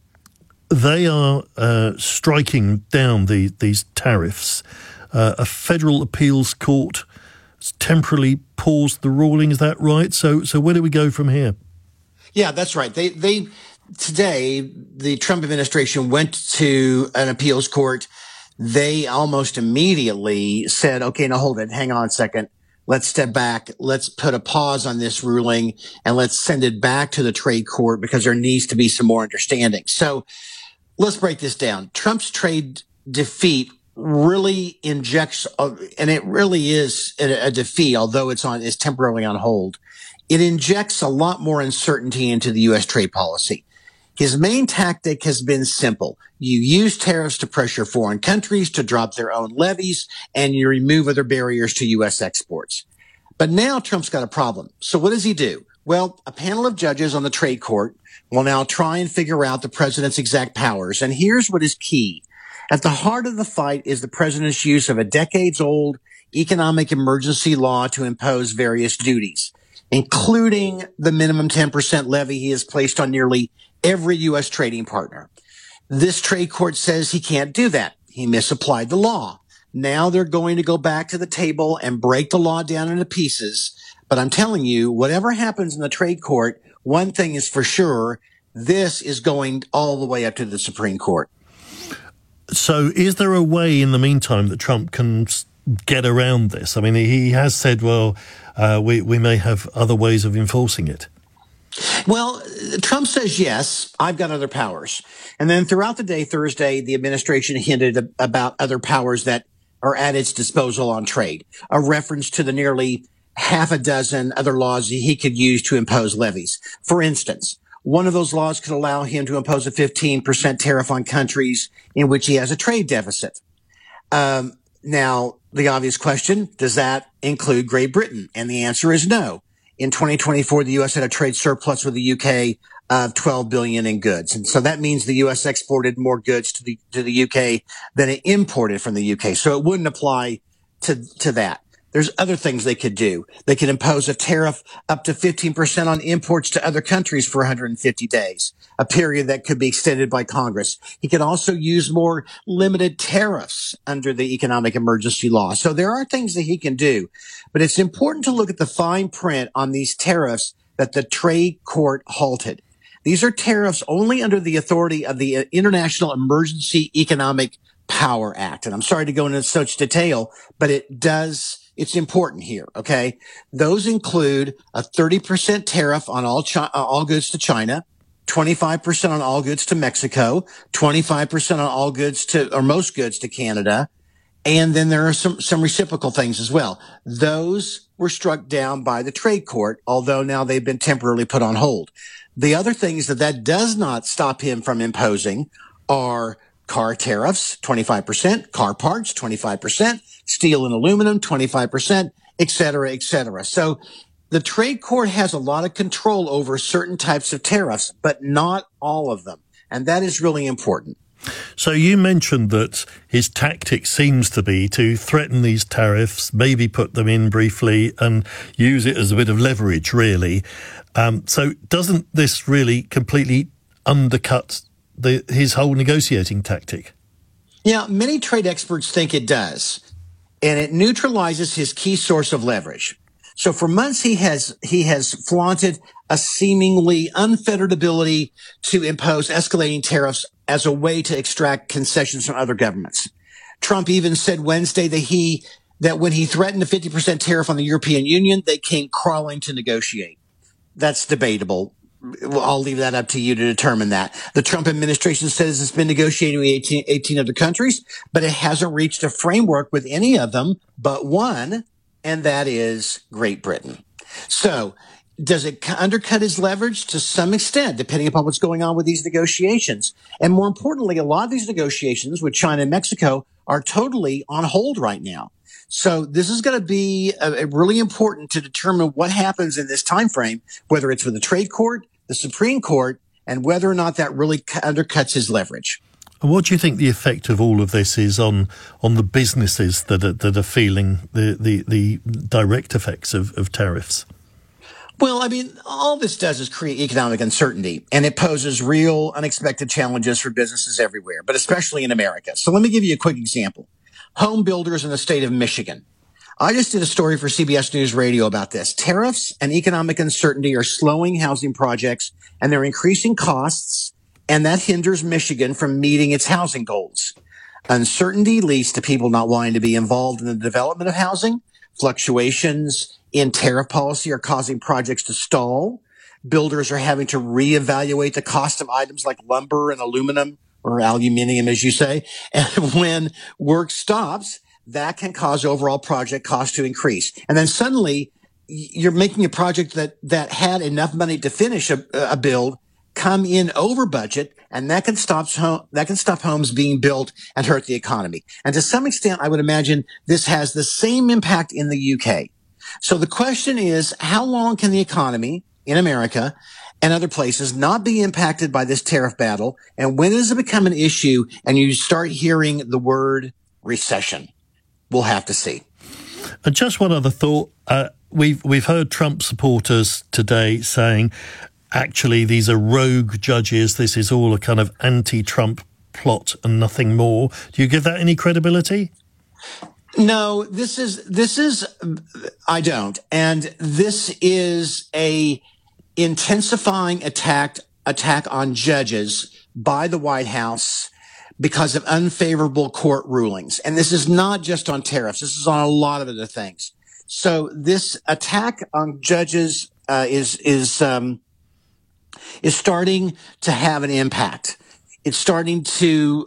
are striking down these tariffs. A federal appeals court has temporarily paused the ruling. Is that right? So where do we go from here? Yeah, that's right. They today, the Trump administration went to an appeals court. They almost immediately said, okay, now hold it. Hang on a second. Let's step back. Let's put a pause on this ruling and let's send it back to the trade court because there needs to be some more understanding. So let's break this down. Trump's trade defeat really injects, and it really is a defeat, although it's temporarily on hold. It injects a lot more uncertainty into the U.S. trade policy. His main tactic has been simple. You use tariffs to pressure foreign countries to drop their own levies, and you remove other barriers to U.S. exports. But now Trump's got a problem. So what does he do? Well, a panel of judges on the trade court will now try and figure out the president's exact powers. And here's what is key. At the heart of the fight is the president's use of a decades-old economic emergency law to impose various duties, including the minimum 10% levy he has placed on nearly every U.S. trading partner. This trade court says he can't do that. He misapplied the law. Now they're going to go back to the table and break the law down into pieces. But I'm telling you, whatever happens in the trade court, one thing is for sure, this is going all the way up to the Supreme Court. So is there a way in the meantime that Trump can get around this? I mean, he has said, well, we may have other ways of enforcing it. Well, Trump says, yes, I've got other powers. And then throughout the day, Thursday, the administration hinted about other powers that are at its disposal on trade, a reference to the nearly half a dozen other laws he could use to impose levies. For instance, one of those laws could allow him to impose a 15% tariff on countries in which he has a trade deficit. Now, the obvious question, does that include Great Britain? And the answer is no. In 2024, the U.S. had a trade surplus with the U.K. of $12 billion in goods. And so that means the U.S. exported more goods to the U.K. than it imported from the U.K. So it wouldn't apply to that. There's other things they could do. They could impose a tariff up to 15% on imports to other countries for 150 days, a period that could be extended by Congress. He could also use more limited tariffs under the economic emergency law. So there are things that he can do, but it's important to look at the fine print on these tariffs that the trade court halted. These are tariffs only under the authority of the International Emergency Economic Power Act. And I'm sorry to go into such detail, but it's important here, okay? Those include a 30% tariff on all goods to China, 25% on all goods to Mexico, 25% on all goods or most goods to Canada, and then there are some reciprocal things as well. Those were struck down by the trade court, although now they've been temporarily put on hold. The other things that does not stop him from imposing are car tariffs, 25%, car parts, 25%, steel and aluminum, 25%, et cetera, et cetera. So the trade court has a lot of control over certain types of tariffs, but not all of them. And that is really important. So you mentioned that his tactic seems to be to threaten these tariffs, maybe put them in briefly and use it as a bit of leverage, really. So doesn't this really completely undercut his whole negotiating tactic? Yeah, many trade experts think it does, and it neutralizes his key source of leverage. So for months, he has flaunted a seemingly unfettered ability to impose escalating tariffs as a way to extract concessions from other governments. Trump even said Wednesday that when he threatened a 50% tariff on the European Union, they came crawling to negotiate. That's debatable. I'll leave that up to you to determine that. The Trump administration says it's been negotiating with 18 other countries, but it hasn't reached a framework with any of them but one, and that is Great Britain. So does it undercut his leverage? To some extent, depending upon what's going on with these negotiations. And more importantly, a lot of these negotiations with China and Mexico are totally on hold right now. So this is going to be really important to determine what happens in this time frame, whether it's with the trade court, the Supreme Court, and whether or not that really undercuts his leverage. And what do you think the effect of all of this is on the businesses that are feeling the direct effects of tariffs? Well, I mean, all this does is create economic uncertainty, and it poses real unexpected challenges for businesses everywhere, but especially in America. So let me give you a quick example. Home builders in the state of Michigan. I just did a story for CBS News Radio about this. Tariffs and economic uncertainty are slowing housing projects, and they're increasing costs, and that hinders Michigan from meeting its housing goals. Uncertainty leads to people not wanting to be involved in the development of housing. Fluctuations in tariff policy are causing projects to stall. Builders are having to reevaluate the cost of items like lumber and aluminum, or aluminium, as you say. And when work stops, that can cause overall project costs to increase. And then suddenly you're making a project that had enough money to finish a build come in over budget, and that can stop homes being built and hurt the economy. And to some extent, I would imagine this has the same impact in the UK. So the question is, how long can the economy in America and other places not be impacted by this tariff battle? And when does it become an issue and you start hearing the word recession? We'll have to see. And just one other thought. We've heard Trump supporters today saying, actually, these are rogue judges. This is all a kind of anti-Trump plot and nothing more. Do you give that any credibility? No, this is, I don't. And this is a intensifying attack on judges by the White House because of unfavorable court rulings. And this is not just on tariffs. This is on a lot of other things. So this attack on judges is starting to have an impact. It's starting to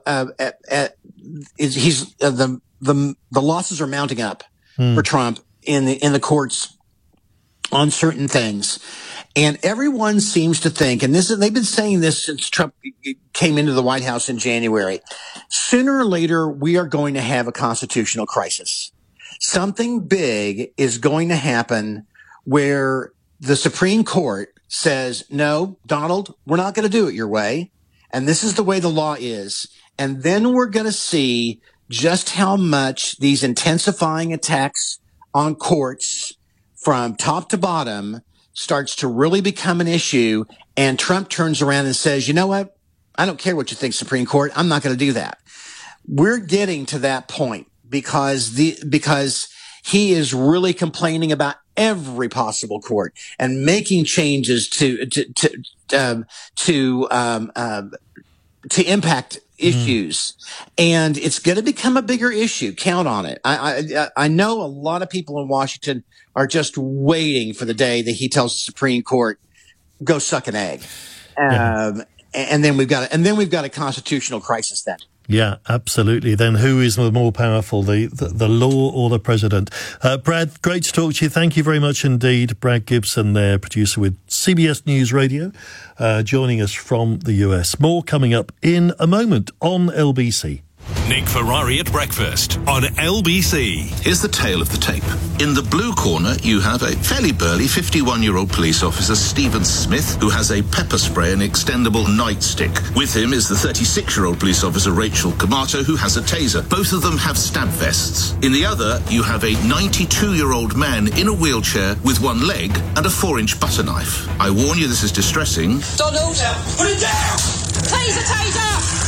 the losses are mounting up for Trump in the courts on certain things. And everyone seems to think, and they've been saying this since Trump came into the White House in January, sooner or later we are going to have a constitutional crisis. Something big is going to happen where the Supreme Court says, no, Donald, we're not going to do it your way. And this is the way the law is. And then we're going to see just how much these intensifying attacks on courts from top to bottom starts to really become an issue. And Trump turns around and says, you know what? I don't care what you think, Supreme Court. I'm not going to do that. We're getting to that point because he is really complaining about every possible court and making changes to impact issues, and it's going to become a bigger issue. Count on it. I know a lot of people in Washington are just waiting for the day that he tells the Supreme Court, "Go suck an egg," and then we've got a constitutional crisis then. Yeah, absolutely. Then who is the more powerful, the law or the president? Brad, great to talk to you. Thank you very much indeed. Brad Gibson there, producer with CBS News Radio, joining us from the US. More coming up in a moment on LBC. Nick Ferrari at breakfast on LBC. Here's the tale of the tape. In the blue corner, you have a fairly burly 51-year-old police officer, Stephen Smith, who has a pepper spray and extendable nightstick. With him is the 36-year-old police officer, Rachel Camato, who has a taser. Both of them have stab vests. In the other, you have a 92-year-old man in a wheelchair with one leg and a 4-inch butter knife. I warn you, this is distressing. Donald, put it down! Taser!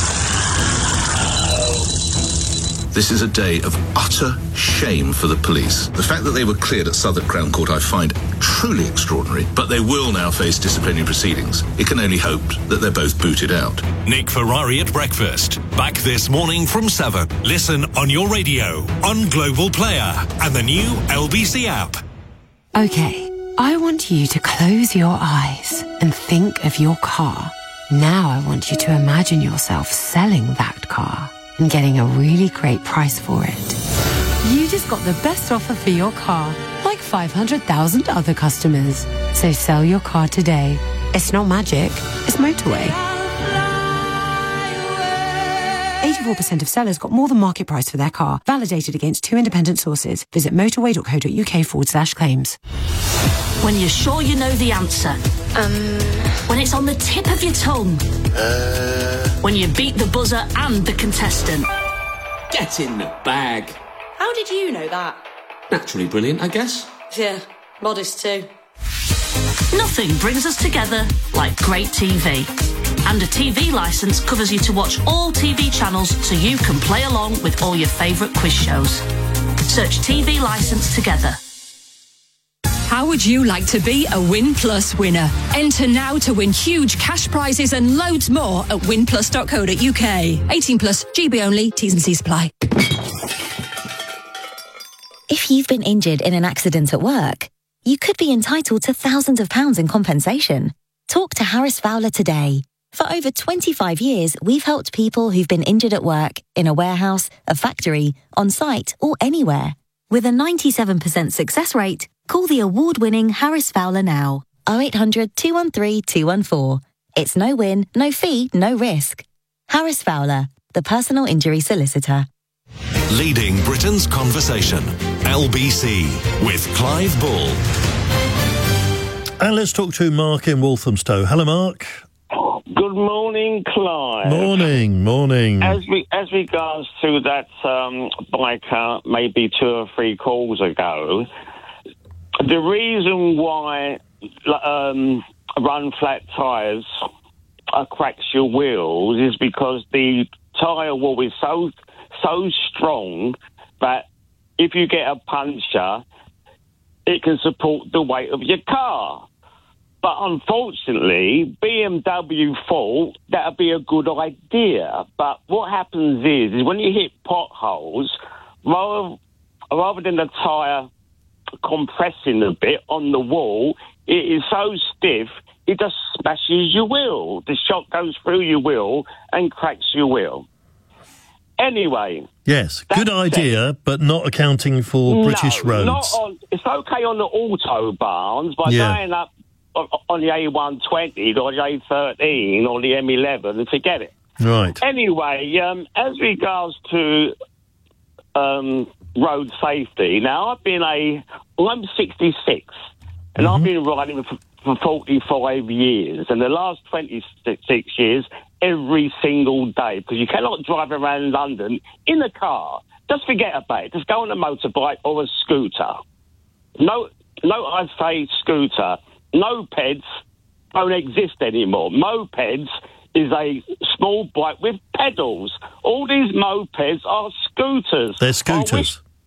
This is a day of utter shame for the police. The fact that they were cleared at Southwark Crown Court I find truly extraordinary, but they will now face disciplinary proceedings. It can only hope that they're both booted out. Nick Ferrari at breakfast. Back this morning from 7. Listen on your radio, on Global Player, and the new LBC app. Okay, I want you to close your eyes and think of your car. Now I want you to imagine yourself selling that car and getting a really great price for it. You just got the best offer for your car, like 500,000 other customers. So sell your car today. It's not magic, it's motorway. 84% of sellers got more than market price for their car, validated against 2 independent sources. Visit motorway.co.uk/claims. When you're sure you know the answer. When it's on the tip of your tongue. When you beat the buzzer and the contestant. Get in the bag. How did you know that? Naturally brilliant, I guess. Yeah, modest too. Nothing brings us together like great TV. And a TV licence covers you to watch all TV channels so you can play along with all your favourite quiz shows. Search TV licence together. How would you like to be a Win Plus winner? Enter now to win huge cash prizes and loads more at winplus.co.uk. 18 plus, GB only, T's and C's apply. If you've been injured in an accident at work, you could be entitled to thousands of pounds in compensation. Talk to Harris Fowler today. For over 25 years, we've helped people who've been injured at work, in a warehouse, a factory, on site, or anywhere. With a 97% success rate, call the award-winning Harris Fowler now. 0800 213 214. It's no win, no fee, no risk. Harris Fowler, the personal injury solicitor. Leading Britain's conversation. LBC with Clive Bull. And let's talk to Mark in Walthamstow. Hello, Mark. Good morning, Clive. Morning. As regards to that biker maybe 2 or 3 calls ago, the reason why run flat tyres cracks your wheels is because the tyre wall is so strong that if you get a puncture, it can support the weight of your car. But unfortunately, BMW thought that would be a good idea. But what happens is when you hit potholes, rather than the tyre compressing a bit on the wall, it is so stiff, it just smashes your wheel. The shock goes through your wheel and cracks your wheel. Anyway. Yes, good idea, but not accounting for British roads. It's okay on the autobahns, but going up on the A120 or the A13 or the M11, forget it. Right. Anyway, as regards to road safety, now I'm 66, and I've been riding for 45 years, and the last 26 years, every single day, because you cannot drive around London in a car. Just forget about it. Just go on a motorbike or a scooter. No, I say scooter. Mopeds don't exist anymore. Mopeds is a small bike with pedals. All these mopeds are scooters. They're scooters.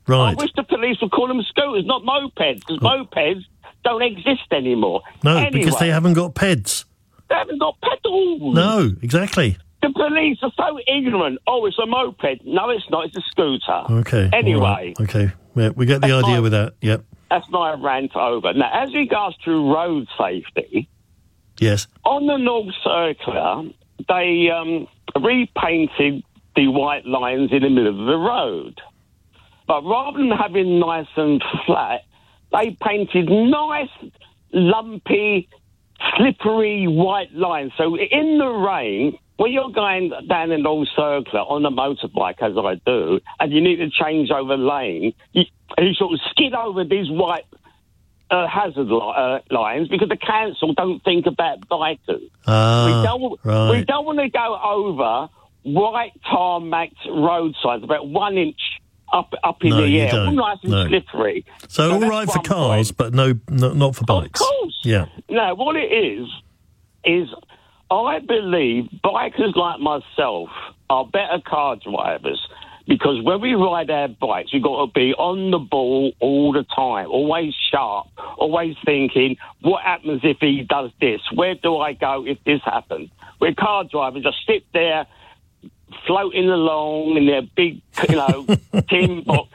Right. I wish the police would call them scooters, not mopeds, because mopeds don't exist anymore. No, anyway, because they haven't got peds. They haven't got pedals. No, exactly. The police are so ignorant. Oh, it's a moped. No, it's not. It's a scooter. Okay. Anyway. all right, Okay. Yeah, we get the idea with that. Yep. That's my rant over. Now, as regards to road safety, yes, on the North Circular, they repainted the white lines in the middle of the road. But rather than having nice and flat, they painted nice, lumpy, slippery white lines. So in the rain, when you're going down the North Circular on a motorbike, as I do, and you need to change over lane, you sort of skid over these white hazard lines because the council don't think about bikers. We don't want to go over white tarmac road signs about 1 inch up in the air, all nice and slippery. So all right for cars, but not for bikes. Of course. Yeah. Now, what it is I believe bikers like myself are better car drivers because when we ride our bikes, we've got to be on the ball all the time, always sharp, always thinking, what happens if he does this? Where do I go if this happens? We're car drivers, just sit there, floating along in their big, tin box.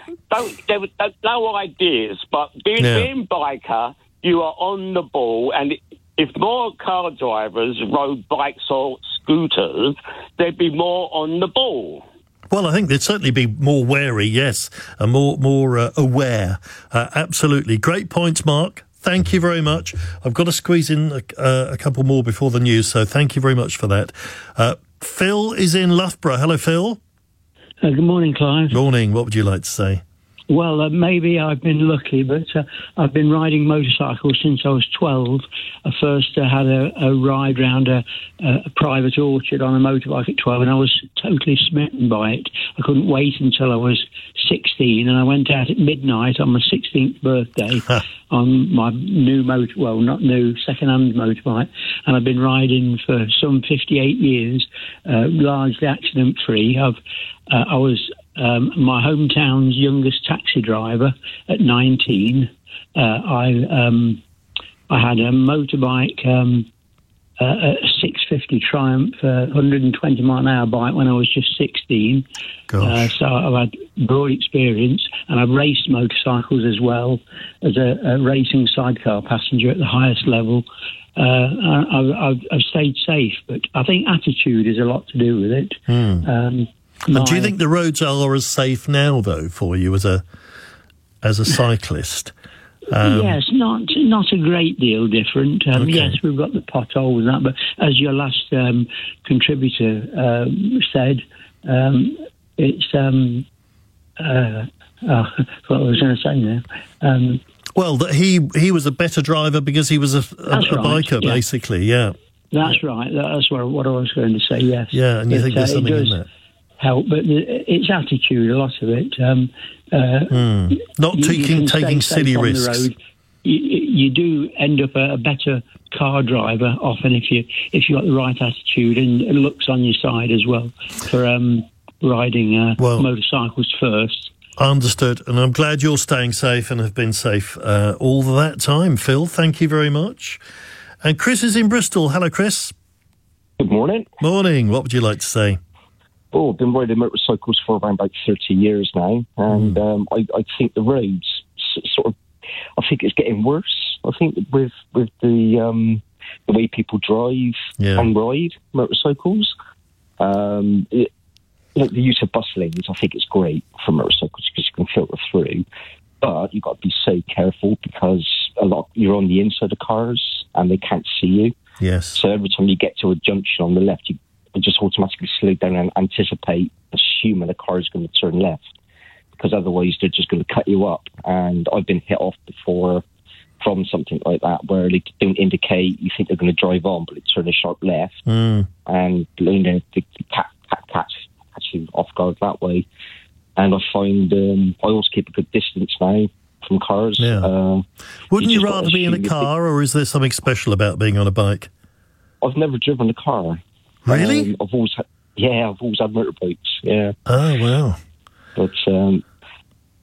No ideas, but being biker, you are on the ball, and if more car drivers rode bikes or scooters, they'd be more on the ball. Well, I think they'd certainly be more wary, yes, and more aware. Absolutely. Great points, Mark. Thank you very much. I've got to squeeze in a couple more before the news, so thank you very much for that. Phil is in Loughborough. Hello, Phil. Good morning, Clive. Morning. What would you like to say? Well, maybe I've been lucky, but I've been riding motorcycles since I was 12. I first had a ride round a private orchard on a motorbike at 12, and I was totally smitten by it. I couldn't wait until I was 16, and I went out at midnight on my 16th birthday on my second-hand motorbike, and I've been riding for some 58 years, largely accident-free. I was my hometown's youngest taxi driver at 19. I had a motorbike, a 650 Triumph, 120 mile an hour bike when I was just 16. So I've had broad experience, and I've raced motorcycles as well as a racing sidecar passenger at the highest level. I've stayed safe, but I think attitude is a lot to do with it. And do you think the roads are as safe now, though, for you as a cyclist? Yes, not a great deal different. Okay. Yes, we've got the potholes and that, but as your last contributor said, it's what I was going to say now. Well, that he was a better driver because he was a biker, yeah. basically. Yeah, that's right. That's what I was going to say. Yes. Yeah, and you think there's something in that. Help, but it's attitude, a lot of it. Not taking silly risks. You do end up a better car driver often if you got the right attitude and looks on your side as well for riding motorcycles first. Understood, and I'm glad you're staying safe and have been safe all that time, Phil. Thank you very much. And Chris is in Bristol. Hello, Chris. Good morning. Morning. What would you like to say? Oh, I've been riding motorcycles for around about 30 years now, and I think the roads I think it's getting worse. I think with the way people drive and ride motorcycles, the use of bus lanes, I think it's great for motorcycles because you can filter through, but you've got to be so careful because you're on the inside of cars and they can't see you. Yes. So every time you get to a junction on the left, you just automatically slow down and anticipate, assuming the car is going to turn left, because otherwise they're just going to cut you up. And I've been hit off before from something like that, where they don't indicate, you think they're going to drive on, but they turn a sharp left, and they catch you off guard that way. And I find I also keep a good distance now from cars. Yeah. Wouldn't you rather be in a car, or is there something special about being on a bike? I've never driven a car. Really? I've always had motorbikes. Yeah. Oh wow! But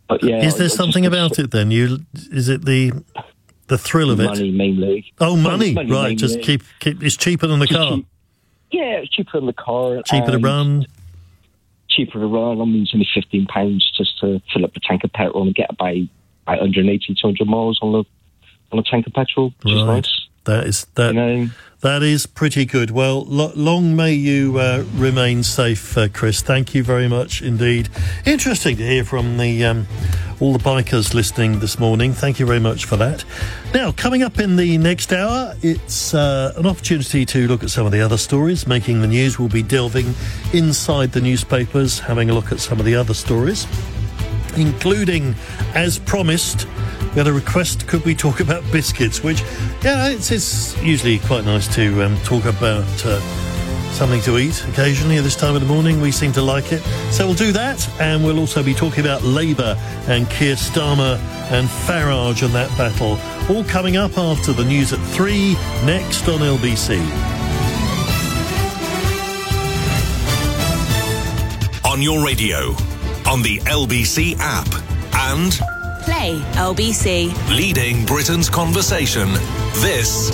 But yeah, is there something about it then? Is it the thrill of it? Money mainly. Oh, money, right? Mainly. Just keep. It's cheaper than the car. Yeah, it's cheaper than the car. Cheaper to run. Cheaper to run. I mean, it's only £15 just to fill up the tank of petrol and get about 180, 200 miles on a tank of petrol, which is nice. That is pretty good. Well, long may you remain safe, Chris. Thank you very much indeed. Interesting to hear from the all the bikers listening this morning. Thank you very much for that. Now, coming up in the next hour, it's an opportunity to look at some of the other stories making the news. We'll be delving inside the newspapers, having a look at some of the other stories, including, as promised, we had a request, could we talk about biscuits? Which, yeah, it's usually quite nice to talk about something to eat occasionally at this time of the morning. We seem to like it. So we'll do that, and we'll also be talking about Labour and Keir Starmer and Farage and that battle. All coming up after the news at 3, next on LBC. On your radio, on the LBC app, and... Play LBC. Leading Britain's conversation. This